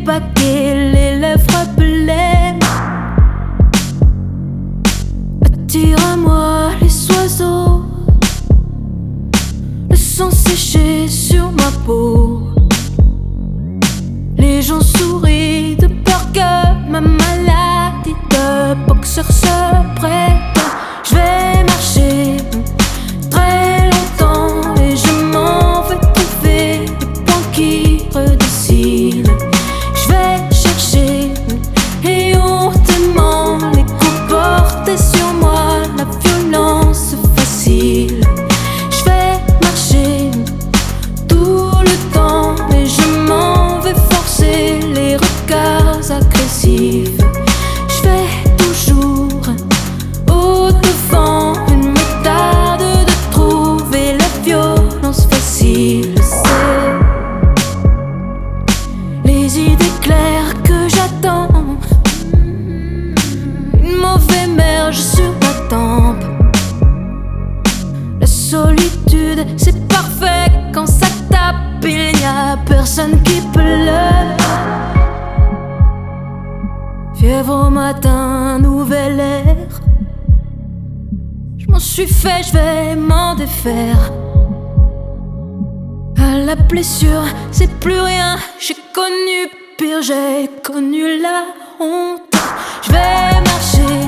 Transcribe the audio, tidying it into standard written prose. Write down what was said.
baguets, les lèvres blêmes. Attire à moi les oiseaux, le sang séché sur ma peau. Les gens sourient de peur que ma maladie de boxeur se prête. Je vais marcher très longtemps et je m'en vais trouver le point qui redessine. Je vais chercher et hontement les coups portés sur moi, la violence facile. Je vais marcher tout le temps et je m'en vais forcer les regards agressifs. Je vais toujours au devant, il me tarde de trouver la violence facile. C'est les idées claires que j'attends, une mauvaise merge sur ma tempe. La solitude, c'est parfait quand ça tape, il n'y a personne qui pleure. Fièvre au matin, nouvel air. Je m'en suis fait, je vais m'en défaire. À la blessure, c'est plus rien. J'ai connu pire, j'ai connu la honte. Je vais marcher